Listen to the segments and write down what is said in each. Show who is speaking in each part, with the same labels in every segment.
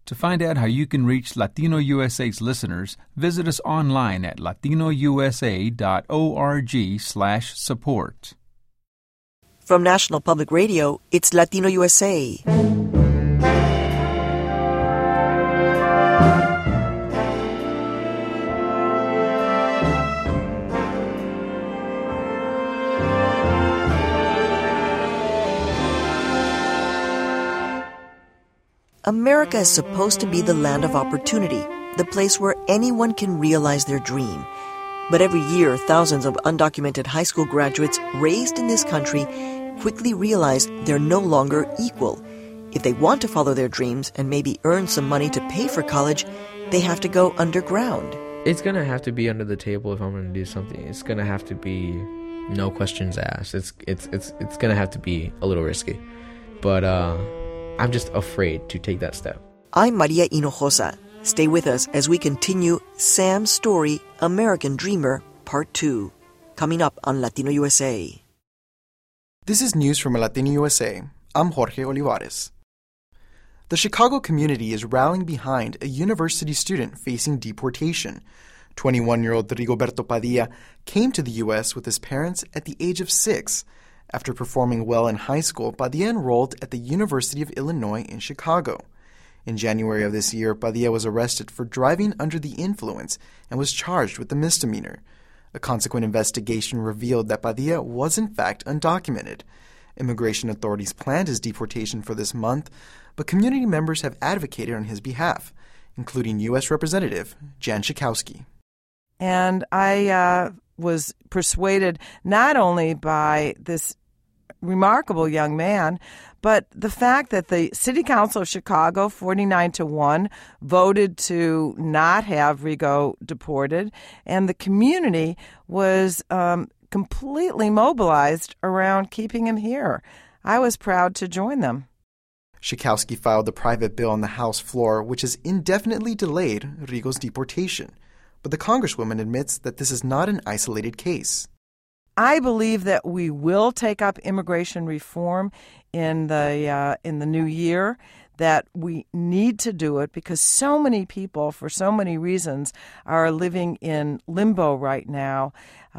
Speaker 1: To find out how you can reach Latino USA's listeners, visit us online at latinousa.org/support.
Speaker 2: From National Public Radio, it's Latino USA. America is supposed to be the land of opportunity, the place where anyone can realize their dream. But every year, thousands of undocumented high school graduates raised in this country quickly realize they're no longer equal. If they want to follow their dreams and maybe earn some money to pay for college, they have to go underground.
Speaker 3: It's going to have to be under the table if I'm going to do something. It's going to have to be no questions asked. It's going to have to be a little risky. But I'm just afraid to take that step.
Speaker 2: I'm Maria Hinojosa. Stay with us as we continue Sam's story, American Dreamer, Part 2, coming up on Latino USA.
Speaker 4: This is news from Latino USA. I'm Jorge Olivares. The Chicago community is rallying behind a university student facing deportation. 21-year-old Rigoberto Padilla came to the U.S. with his parents at the age of 6. After performing well in high school, Padilla enrolled at the University of Illinois in Chicago. In January of this year, Padilla was arrested for driving under the influence and was charged with a misdemeanor. A consequent investigation revealed that Padilla was in fact undocumented. Immigration authorities planned his deportation for this month, but community members have advocated on his behalf, including U.S. Representative Jan Schakowsky.
Speaker 5: And I was persuaded not only by this remarkable young man, but the fact that the City Council of Chicago, 49-1, voted to not have Rigo deported, and the community was completely mobilized around keeping him here. I was proud to join them.
Speaker 4: Schakowsky filed a private bill on the House floor which has indefinitely delayed Rigo's deportation. But the Congresswoman admits that this is not an isolated case.
Speaker 5: I believe that we will take up immigration reform in the new year, that we need to do it because so many people, for so many reasons, are living in limbo right now.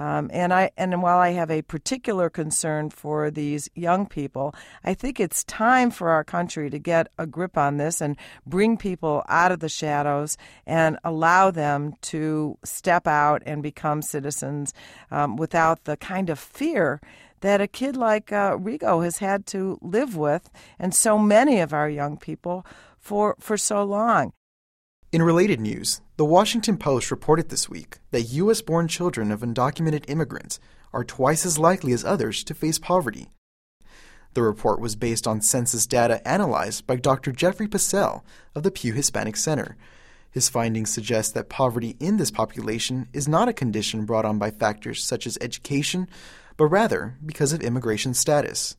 Speaker 5: And while I have a particular concern for these young people, I think it's time for our country to get a grip on this and bring people out of the shadows and allow them to step out and become citizens without the kind of fear that a kid like Rigo has had to live with, and so many of our young people for so long.
Speaker 4: In related news, the Washington Post reported this week that U.S.-born children of undocumented immigrants are twice as likely as others to face poverty. The report was based on census data analyzed by Dr. Jeffrey Passell of the Pew Hispanic Center. His findings suggest that poverty in this population is not a condition brought on by factors such as education, but rather because of immigration status.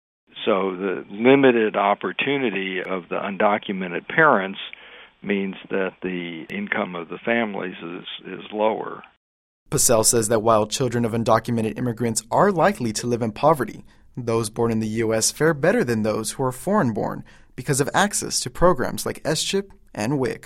Speaker 6: So the limited opportunity of the undocumented parents means that the income of the families is lower.
Speaker 4: Passell says that while children of undocumented immigrants are likely to live in poverty, those born in the U.S. fare better than those who are foreign-born because of access to programs like SCHIP and WIC.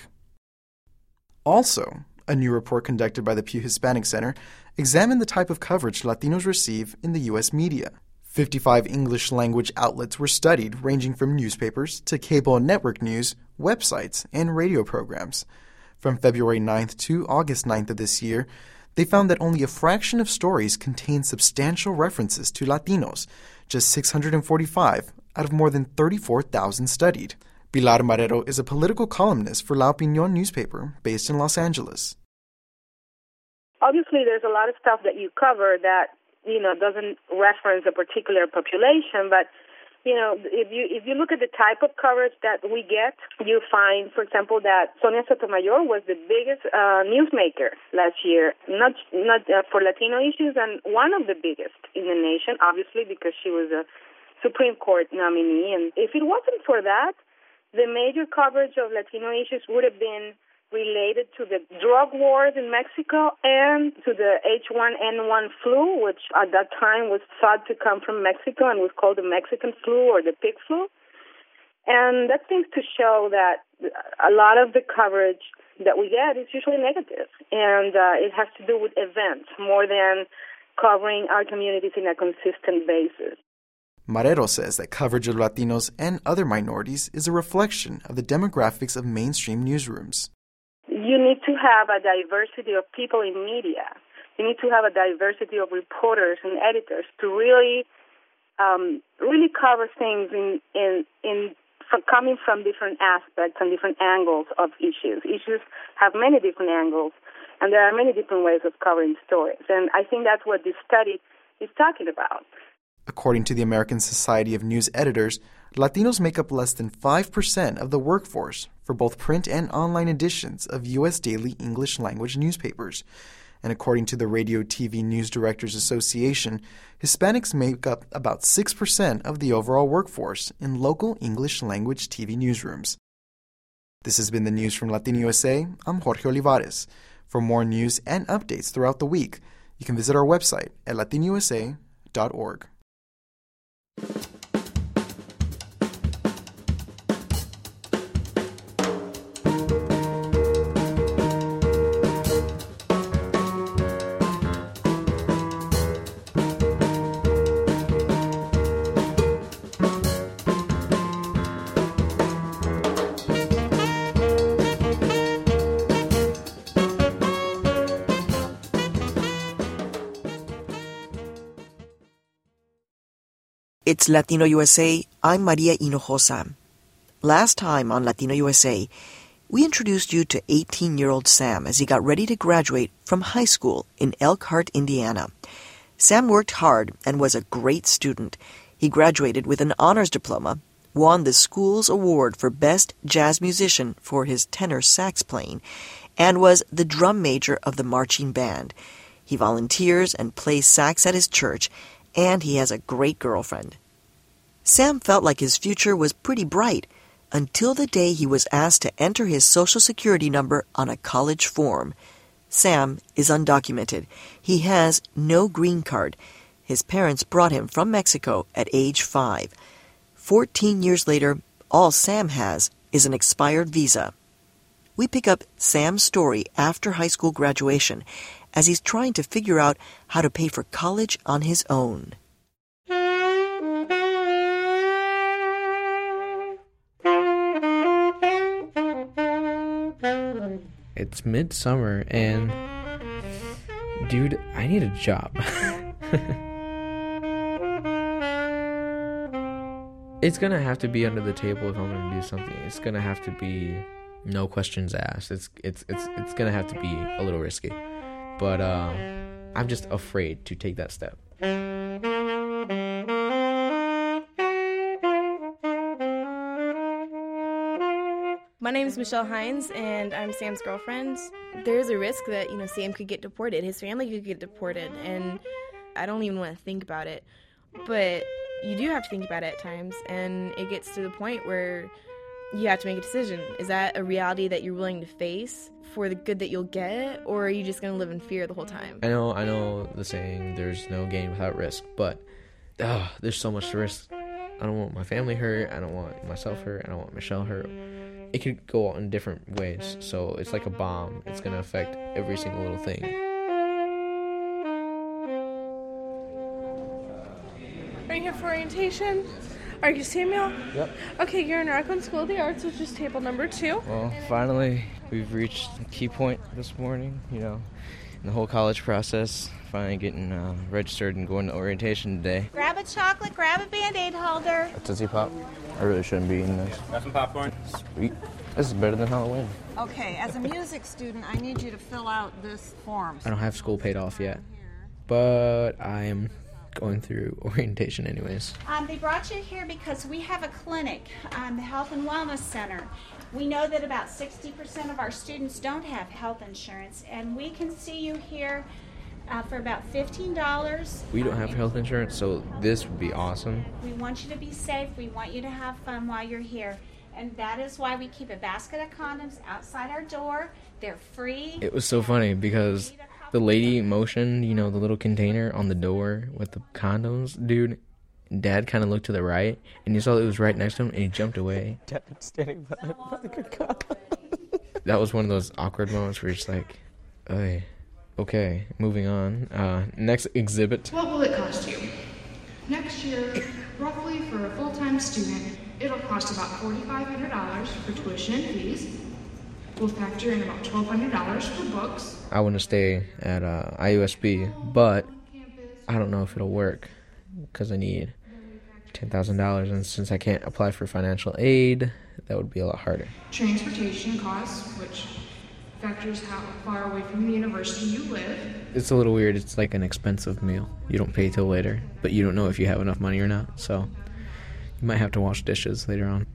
Speaker 4: Also, a new report conducted by the Pew Hispanic Center examined the type of coverage Latinos receive in the U.S. media. 55 English-language outlets were studied, ranging from newspapers to cable and network news, websites, and radio programs. From February 9th to August 9th of this year, they found that only a fraction of stories contained substantial references to Latinos, just 645 out of more than 34,000 studied. Pilar Marrero is a political columnist for La Opinión newspaper based in Los Angeles.
Speaker 7: Obviously, there's a lot of stuff that you cover that, doesn't reference a particular population, but, if you look at the type of coverage that we get, you find, for example, that Sonia Sotomayor was the biggest newsmaker last year, not for Latino issues, and one of the biggest in the nation, obviously, because she was a Supreme Court nominee. And if it wasn't for that, the major coverage of Latino issues would have been related to the drug wars in Mexico and to the H1N1 flu, which at that time was thought to come from Mexico and was called the Mexican flu or the pig flu. And that seems to show that a lot of the coverage that we get is usually negative, and it has to do with events more than covering our communities in a consistent basis.
Speaker 4: Marrero says that coverage of Latinos and other minorities is a reflection of the demographics of mainstream newsrooms.
Speaker 7: You need to have a diversity of people in media. You need to have a diversity of reporters and editors to really cover things coming from different aspects and different angles of issues. Issues have many different angles, and there are many different ways of covering stories. And I think that's what this study is talking about.
Speaker 4: According to the American Society of News Editors, Latinos make up less than 5% of the workforce for both print and online editions of U.S. daily English language newspapers. And according to the Radio TV News Directors Association, Hispanics make up about 6% of the overall workforce in local English language TV newsrooms. This has been the news from Latino USA. I'm Jorge Olivares. For more news and updates throughout the week, you can visit our website at latinousa.org.
Speaker 2: It's Latino USA. I'm Maria Hinojosa. Last time on Latino USA, we introduced you to 18-year-old Sam as he got ready to graduate from high school in Elkhart, Indiana. Sam worked hard and was a great student. He graduated with an honors diploma, won the school's award for Best Jazz Musician for his tenor sax playing, and was the drum major of the marching band. He volunteers and plays sax at his church, and he has a great girlfriend. Sam felt like his future was pretty bright until the day he was asked to enter his Social Security number on a college form. Sam is undocumented. He has no green card. His parents brought him from Mexico at age 5. 14 years later, all Sam has is an expired visa. We pick up Sam's story after high school graduation as he's trying to figure out how to pay for college on his own.
Speaker 3: It's midsummer and, dude, I need a job. It's gonna have to be under the table if I'm gonna do something. It's gonna have to be no questions asked. It's gonna have to be a little risky. But I'm just afraid to take that step.
Speaker 8: My name is Michelle Hines, and I'm Sam's girlfriend. There's a risk that, Sam could get deported. His family could get deported, and I don't even want to think about it. But you do have to think about it at times, and it gets to the point where you have to make a decision. Is that a reality that you're willing to face for the good that you'll get, or are you just going to live in fear the whole time?
Speaker 3: I know the saying, there's no gain without risk, but there's so much to risk. I don't want my family hurt, I don't want myself hurt, I don't want Michelle hurt. It could go in different ways, so it's like a bomb. It's going to affect every single little thing.
Speaker 9: Are you here for orientation? Are you Samuel?
Speaker 3: Yep.
Speaker 9: Okay, you're in Rockland School of the Arts, which is table number 2.
Speaker 3: Well, finally, we've reached a key point this morning, in the whole college process. Finally getting registered and going to orientation today.
Speaker 10: Grab a chocolate, grab a Band-Aid holder.
Speaker 3: A Tootsie Pop. I really shouldn't be eating this.
Speaker 11: Got some popcorn?
Speaker 3: Sweet. This is better than Halloween.
Speaker 12: Okay, as a music student, I need you to fill out this form.
Speaker 3: I don't have school paid off yet, but I am going through orientation anyways.
Speaker 10: They brought you here because we have a clinic, the Health and Wellness Center. We know that about 60% of our students don't have health insurance, and we can see you here for about $15.
Speaker 3: We don't have health insurance, so this would be awesome.
Speaker 10: We want you to be safe. We want you to have fun while you're here. And that is why we keep a basket of condoms outside our door. They're free.
Speaker 3: It was so funny because the lady motioned, the little container on the door with the condoms. Dude, Dad kind of looked to the right, and he saw it was right next to him, and he jumped away.
Speaker 11: Dad standing by the car.
Speaker 3: That was one of those awkward moments where you're just like, "Hey, okay, moving on. Next exhibit."
Speaker 13: What will it cost you? Next year, roughly for a full-time student, it'll cost about $4,500 for tuition and fees. We'll factor in about $1,200 for books.
Speaker 3: I want to stay at IUSB, but I don't know if it'll work because I need $10,000, and since I can't apply for financial aid, that would be a lot harder.
Speaker 13: Transportation costs, which factors how far away from the university you live.
Speaker 3: It's a little weird. It's like an expensive meal. You don't pay till later, but you don't know if you have enough money or not, so you might have to wash dishes later on.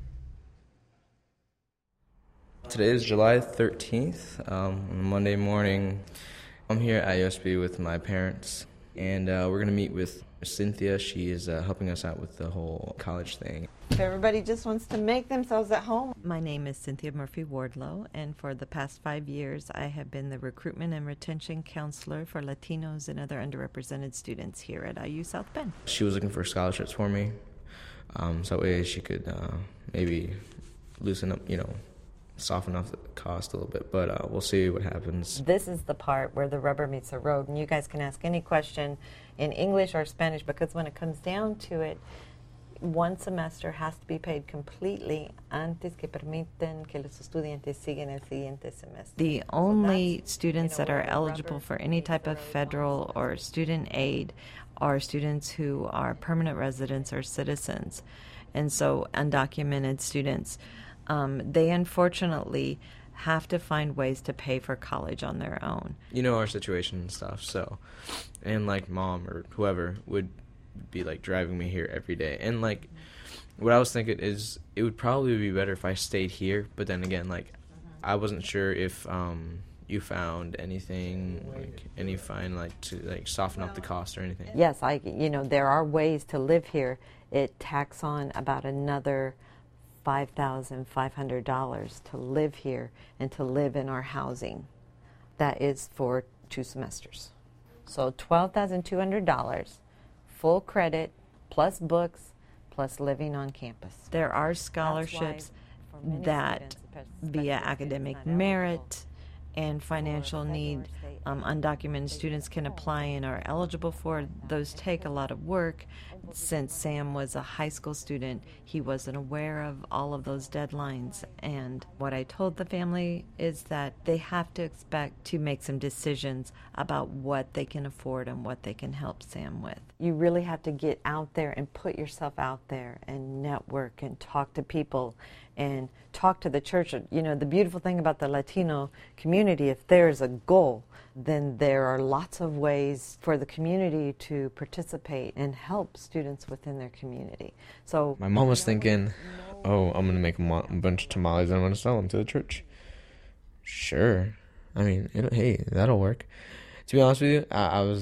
Speaker 14: Today is July 13th, on Monday morning. I'm here at IUSB with my parents, and we're going to meet with Cynthia. She is helping us out with the whole college thing.
Speaker 12: If everybody just wants to make themselves at home.
Speaker 15: My name is Cynthia Murphy Wardlow, and for the past 5 years, I have been the recruitment and retention counselor for Latinos and other underrepresented students here at IU South Bend.
Speaker 14: She was looking for scholarships for me, so that way she could maybe loosen up, soften up the cost a little bit, but we'll see what happens.
Speaker 15: This is the part where the rubber meets the road, and you guys can ask any question in English or Spanish, because when it comes down to it, one semester has to be paid completely antes que permiten que los estudiantes sigan el siguiente semestre. The only students that are eligible for any type of federal or student aid are students who are permanent residents or citizens, and so undocumented students. They unfortunately have to find ways to pay for college on their own.
Speaker 14: You know our situation and stuff, so, and like mom or whoever would be like driving me here every day, and like what I was thinking is it would probably be better if I stayed here, but then again, like I wasn't sure if you found anything, like any fine, like to like soften up the cost or anything.
Speaker 15: Yes, there are ways to live here. It tacks on about another $5,500 to live here and to live in our housing. That is for 2 semesters. So $12,200, full credit, plus books, plus living on campus. There are scholarships that, via academic merit and financial need, undocumented students can apply and are eligible for. Those take a lot of work. Since Sam was a high school student, he wasn't aware of all of those deadlines. And what I told the family is that they have to expect to make some decisions about what they can afford and what they can help Sam with. You really have to get out there and put yourself out there and network and talk to people and talk to the church. The beautiful thing about the Latino community, if there's a goal, then there are lots of ways for the community to participate and help students within their community. So
Speaker 3: my mom was thinking, I'm going to make a bunch of tamales and I'm going to sell them to the church. Sure. I mean, hey, that'll work. To be honest with you,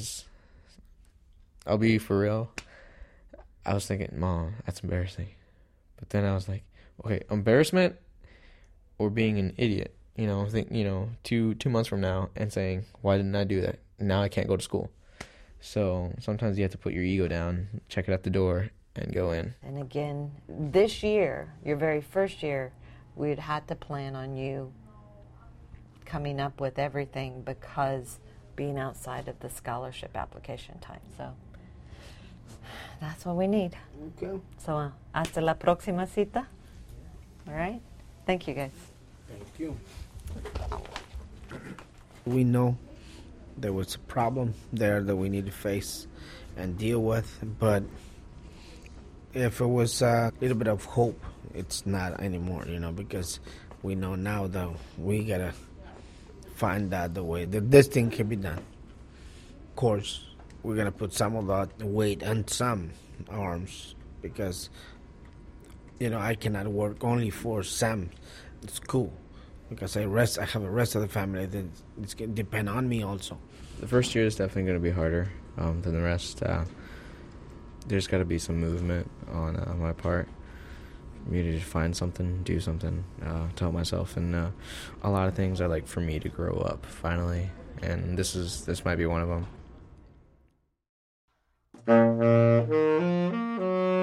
Speaker 3: I'll be for real. I was thinking, Mom, that's embarrassing. But then I was like, okay, embarrassment or being an idiot? Two months from now and saying, why didn't I do that? Now I can't go to school. So sometimes you have to put your ego down, check it at the door, and go in.
Speaker 15: And again, this year, your very first year, we'd had to plan on you coming up with everything because being outside of the scholarship application time. So that's what we need.
Speaker 11: Okay.
Speaker 15: So hasta la próxima cita. All right? Thank you, guys.
Speaker 11: Thank you. We know there was a problem there that we need to face and deal with, but if it was a little bit of hope, it's not anymore, because we know now that we gotta find out the way that this thing can be done. Of course, we're gonna put some of that weight on some arms because, I cannot work only for Sam. It's cool. Because I have a rest of the family that it's going to depend on me also.
Speaker 3: The first year is definitely going to be harder than the rest. There's got to be some movement on my part. For me to just find something, do something, to help myself. And a lot of things are like for me to grow up finally. And this might be one of them.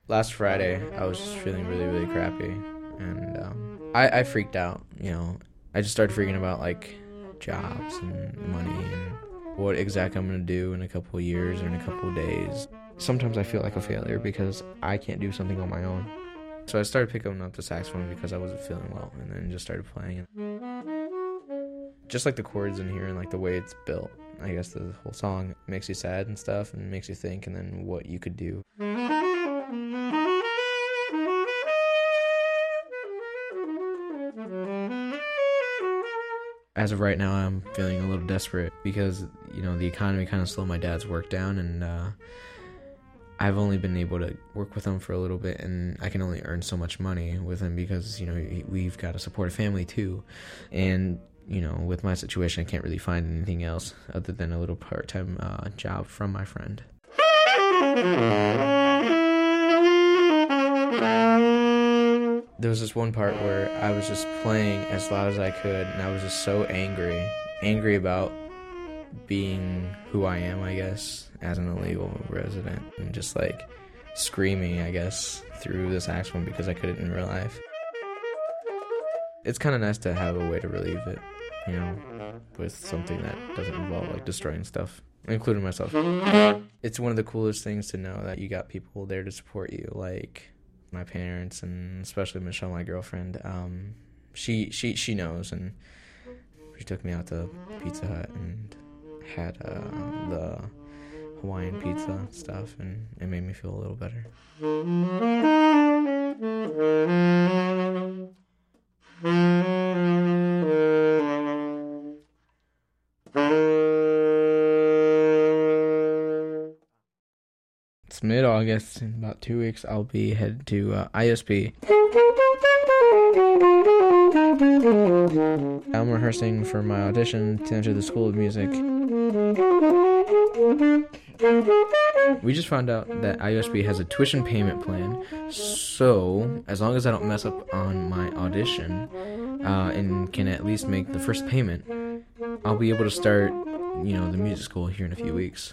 Speaker 14: Last Friday, I was just feeling really, really crappy, and I freaked out, you know. I just started freaking about, like, jobs and money and what exactly I'm going to do in a couple of years or in a couple of days. Sometimes I feel like a failure because I can't do something on my own. So I started picking up the saxophone because I wasn't feeling well, and then just started playing it. Just like the chords in here and like the way it's built, I guess the whole song makes you sad and stuff and makes you think, and then what you could do. As of right now, I'm feeling a little desperate because, you know, the economy kind of slowed my dad's work down, and I've only been able to work with him for a little bit, and I can only earn so much money with him because, you know, we've got to support a family too. And, you know, with my situation, I can't really find anything else other than a little part-time job from my friend. There was this one part where I was just playing as loud as I could, and I was just so angry about being who I am, I guess, as an illegal resident, and just like screaming, I guess, through the saxophone because I couldn't in real life. It's kind of nice to have a way to relieve it, you know, with something that doesn't involve like destroying stuff, including myself. It's one of the coolest things to know that you got people there to support you, like my parents, and especially Michelle, my girlfriend. She knows, and she took me out to Pizza Hut and had the Hawaiian pizza stuff, and it made me feel a little better. It's mid-August. In about 2 weeks, I'll be headed to ISP. I'm rehearsing for my audition to enter the School of Music. We just found out that IUSB has a tuition payment plan, so as long as I don't mess up on my audition and can at least make the first payment, I'll be able to start, you know, the music school here in a few weeks.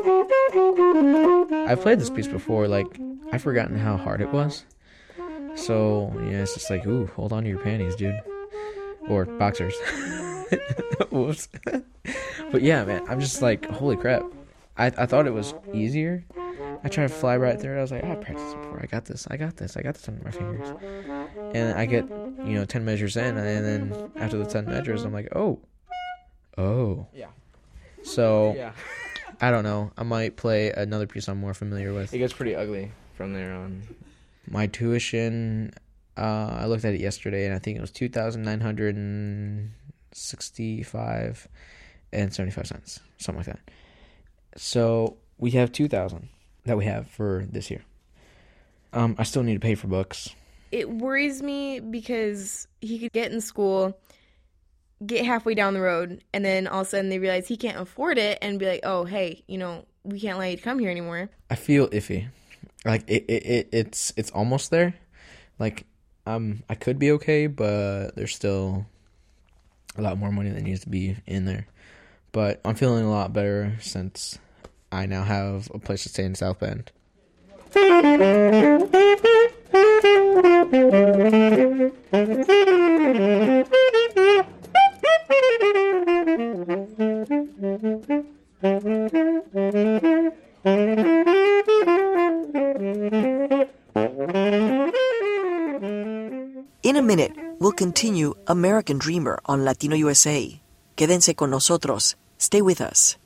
Speaker 14: I've played this piece before, like, I've forgotten how hard it was. So, yeah, it's just like, ooh, hold on to your panties, dude. Or boxers. Whoops. But yeah, man, I'm just like, holy crap. I thought it was easier. I tried to fly right through it. I was like, I practiced it before. I got this under my fingers. And I get, 10 measures in, and then after the 10 measures, I'm like, oh. Yeah. So, yeah. I don't know. I might play another piece I'm more familiar with. It gets pretty ugly from there on. My tuition, I looked at it yesterday, and I think it was $2,965.75, something like that. So we have $2,000 that we have for this year. I still need to pay for books.
Speaker 8: It worries me because he could get in school, get halfway down the road, and then all of a sudden they realize he can't afford it and be like, oh, hey, we can't let you come here anymore. I
Speaker 14: feel iffy. Like, it's almost there. Like, I could be okay, but there's still a lot more money that needs to be in there. But I'm feeling a lot better since I now have a place to stay in South Bend.
Speaker 2: In a minute, we'll continue American Dreamer on Latino USA. Quédense con nosotros. Stay with us.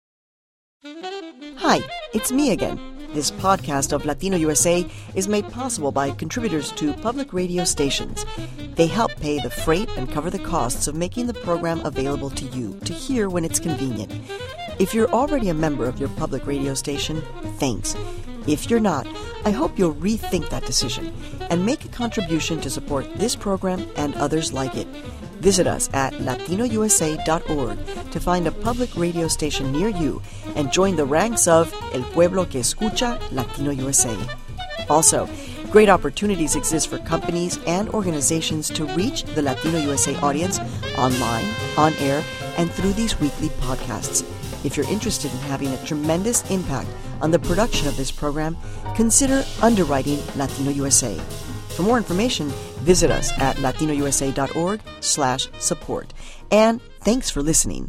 Speaker 2: Hi, it's me again. This podcast of Latino USA is made possible by contributors to public radio stations. They help pay the freight and cover the costs of making the program available to you to hear when it's convenient. If you're already a member of your public radio station, thanks. If you're not, I hope you'll rethink that decision and make a contribution to support this program and others like it. Visit us at latinousa.org to find a public radio station near you and join the ranks of El Pueblo que Escucha Latino USA. Also, great opportunities exist for companies and organizations to reach the Latino USA audience online, on air, and through these weekly podcasts. If you're interested in having a tremendous impact on the production of this program, consider underwriting Latino USA. For more information, visit us at latinousa.org/support. And thanks for listening.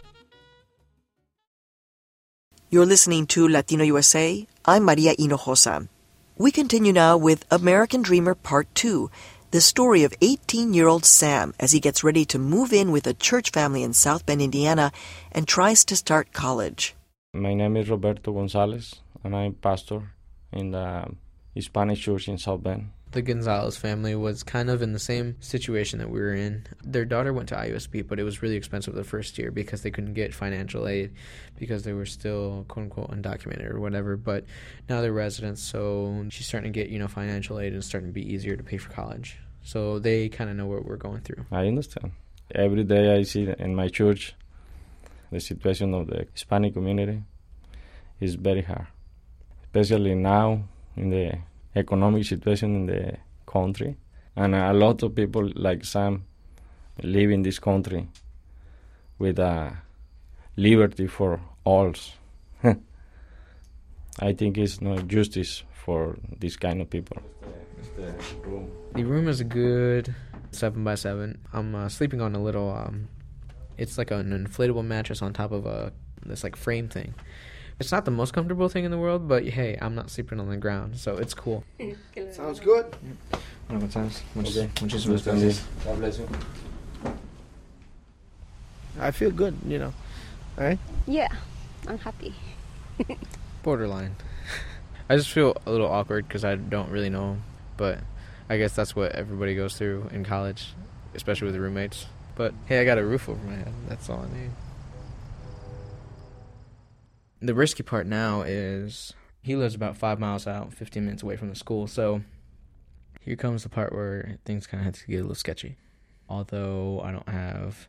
Speaker 2: You're listening to Latino USA. I'm Maria Hinojosa. We continue now with American Dreamer Part 2, the story of 18-year-old Sam as he gets ready to move in with a church family in South Bend, Indiana, and tries to start college.
Speaker 16: My name is Roberto Gonzalez, and I'm pastor in the Hispanic church in South Bend.
Speaker 3: The Gonzalez family was kind of in the same situation that we were in. Their daughter went to IUSB, but it was really expensive the first year because they couldn't get financial aid because they were still, quote-unquote, undocumented or whatever. But now they're residents, so she's starting to get, financial aid, and it's starting to be easier to pay for college. So they kind of know what we're going through.
Speaker 16: I understand. Every day I see in my church the situation of the Hispanic community is very hard, especially now in the economic situation in the country, and a lot of people like Sam live in this country with liberty for all. I think it's not justice for this kind of people.
Speaker 3: The room is a good 7x7. I'm sleeping on a little, it's like an inflatable mattress on top of this frame thing. It's not the most comfortable thing in the world, but hey, I'm not sleeping on the ground, so it's cool.
Speaker 11: Sounds good.
Speaker 3: Muchas
Speaker 16: gracias. God bless you.
Speaker 11: I feel good, right?
Speaker 17: Yeah, I'm happy.
Speaker 3: Borderline. I just feel a little awkward because I don't really know, but I guess that's what everybody goes through in college, especially with the roommates. But hey, I got a roof over my head. That's all I need. The risky part now is he lives about 5 miles out, 15 minutes away from the school. So here comes the part where things kind of have to get a little sketchy. Although I don't have,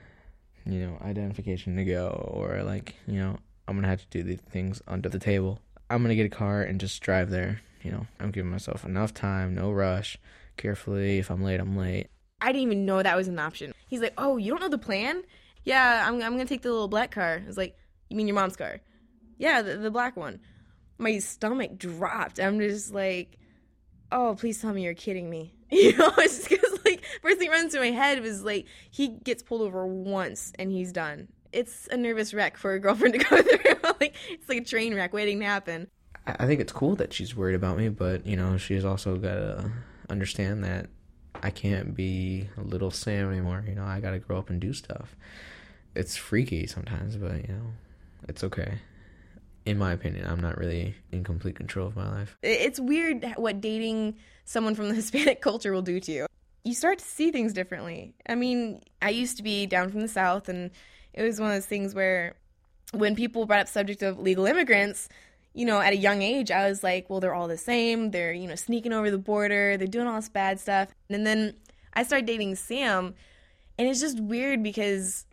Speaker 3: identification to go, or I'm going to have to do the things under the table. I'm going to get a car and just drive there. I'm giving myself enough time, no rush, carefully. If I'm late, I'm late.
Speaker 8: I didn't even know that was an option. He's like, oh, you don't know the plan? Yeah, I'm going to take the little black car. I was like, you mean your mom's car? Yeah, the black one. My stomach dropped. I'm just like, oh, please tell me you're kidding me. It's just because, first thing runs through my head was, he gets pulled over once and he's done. It's a nervous wreck for a girlfriend to go through. It's like a train wreck waiting to happen.
Speaker 3: I think it's cool that she's worried about me, but, she's also got to understand that I can't be a little Sam anymore. I got to grow up and do stuff. It's freaky sometimes, but, it's okay. In my opinion, I'm not really in complete control of my life.
Speaker 8: It's weird what dating someone from the Hispanic culture will do to you. You start to see things differently. I mean, I used to be down from the South, and it was one of those things where when people brought up subject of legal immigrants, at a young age, I was like, well, they're all the same. They're, sneaking over the border. They're doing all this bad stuff. And then I started dating Sam, and it's just weird because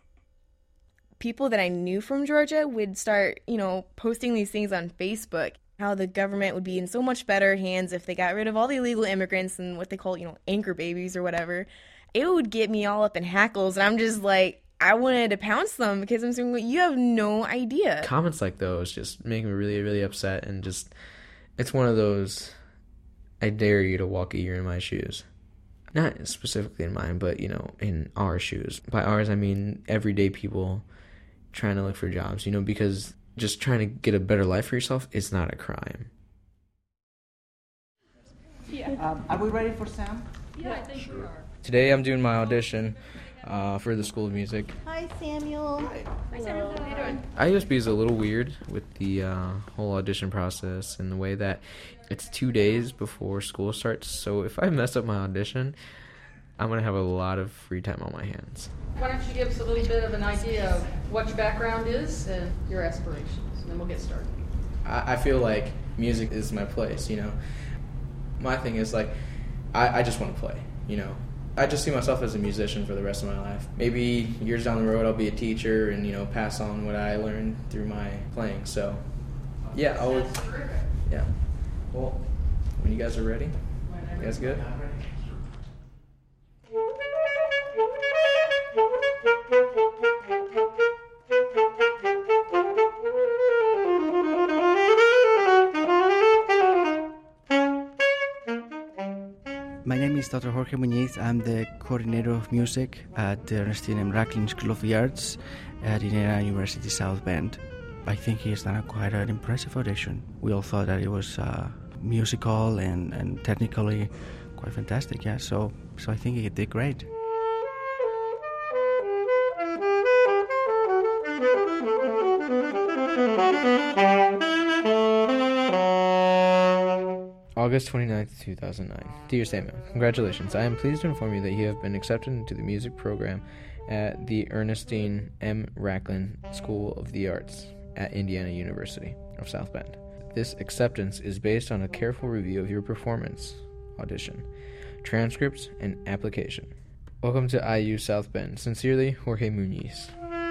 Speaker 8: people that I knew from Georgia would start, posting these things on Facebook, how the government would be in so much better hands if they got rid of all the illegal immigrants and what they call, anchor babies or whatever. It would get me all up in hackles, and I'm just like, I wanted to pounce them because I'm saying, you have no idea.
Speaker 3: Comments like those just make me really, really upset, and just, it's one of those, I dare you to walk a year in my shoes. Not specifically in mine, but, in our shoes. By ours, I mean everyday people trying to look for jobs, because just trying to get a better life for yourself is not a crime.
Speaker 18: Yeah. Are we ready for Sam?
Speaker 9: Yeah, I think we are.
Speaker 3: Today I'm doing my audition for the School of Music.
Speaker 17: Hi, Samuel.
Speaker 9: Hi, Samuel. How are you doing?
Speaker 3: IUSB is a little weird with the whole audition process and the way that it's 2 days before school starts. So if I mess up my audition, I'm going to have a lot of free time on my hands.
Speaker 9: Why don't you give us a little bit of an idea of what your background is and your aspirations, and then we'll get started.
Speaker 3: I feel like music is my place, My thing is, I just want to play, I just see myself as a musician for the rest of my life. Maybe years down the road I'll be a teacher and, pass on what I learned through my playing. So, yeah, yeah. Well, when you guys are ready, you guys good?
Speaker 18: My name is Dr. Jorge Muñiz. I'm the coordinator of music at the Ernestine M. Racklin School of the Arts at Indiana University South Bend. I think he's done quite an impressive audition. We all thought that it was musical and technically quite fantastic, yeah. So I think he did great.
Speaker 3: August 29th, 2009. Dear Samuel, congratulations. I am pleased to inform you that you have been accepted into the music program at the Ernestine M. Racklin School of the Arts at Indiana University of South Bend. This acceptance is based on a careful review of your performance, audition, transcripts, and application. Welcome to IU South Bend. Sincerely, Jorge Muñiz.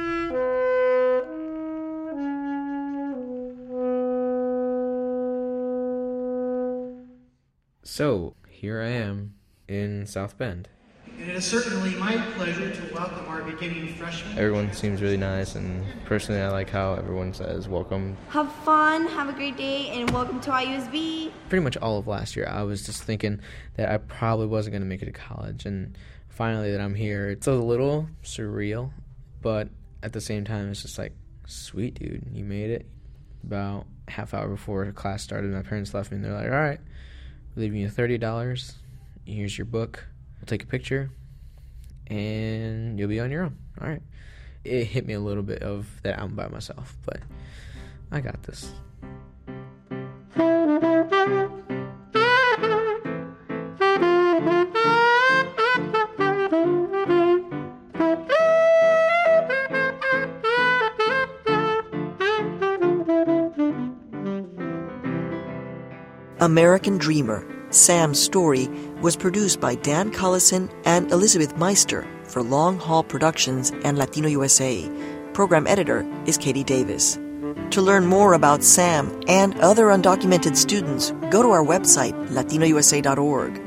Speaker 3: So, here I am in South Bend.
Speaker 19: And it is certainly my pleasure to welcome our beginning freshmen.
Speaker 3: Everyone seems really nice, and personally I like how everyone says welcome.
Speaker 20: Have fun, have a great day, and welcome to IUSB.
Speaker 3: Pretty much all of last year I was just thinking that I probably wasn't going to make it to college, and finally that I'm here, it's a little surreal, but at the same time it's just like, sweet dude, you made it. About half hour before class started, my parents left me and they're like, alright, we're leaving you $30, here's your book, we'll take a picture, and you'll be on your own. All right. It hit me a little bit of that I'm by myself, but I got this.
Speaker 2: American Dreamer, Sam's story, was produced by Dan Collison and Elizabeth Meister for Long Haul Productions and Latino USA. Program editor is Katie Davis. To learn more about Sam and other undocumented students, go to our website, latinousa.org.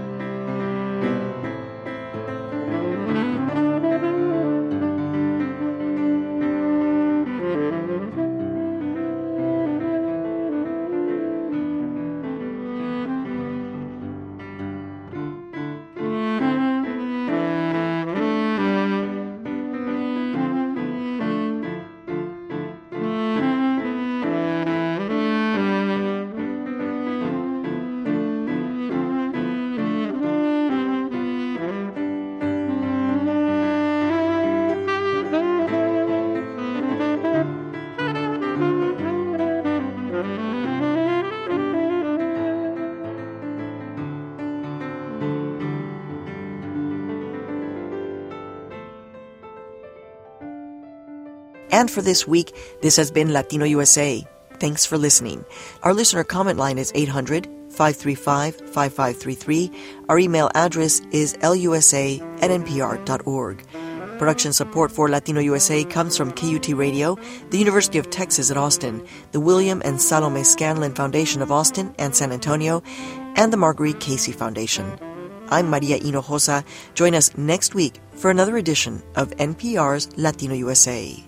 Speaker 2: And for this week, this has been Latino USA. Thanks for listening. Our listener comment line is 800-535-5533. Our email address is lusa@npr.org. Production support for Latino USA comes from KUT Radio, the University of Texas at Austin, the William and Salome Scanlon Foundation of Austin and San Antonio, and the Marguerite Casey Foundation. I'm Maria Hinojosa. Join us next week for another edition of NPR's Latino USA.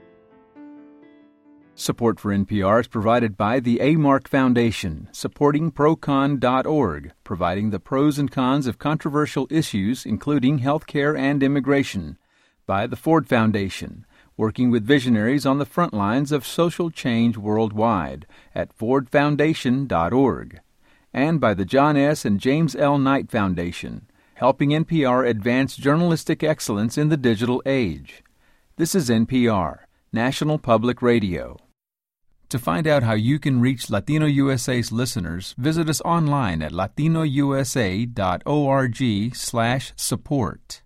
Speaker 1: Support for NPR is provided by the A-Mark Foundation, supporting procon.org, providing the pros and cons of controversial issues, including health care and immigration. By the Ford Foundation, working with visionaries on the front lines of social change worldwide at fordfoundation.org. And by the John S. and James L. Knight Foundation, helping NPR advance journalistic excellence in the digital age. This is NPR, National Public Radio. To find out how you can reach Latino USA's listeners, visit us online at latinousa.org/support.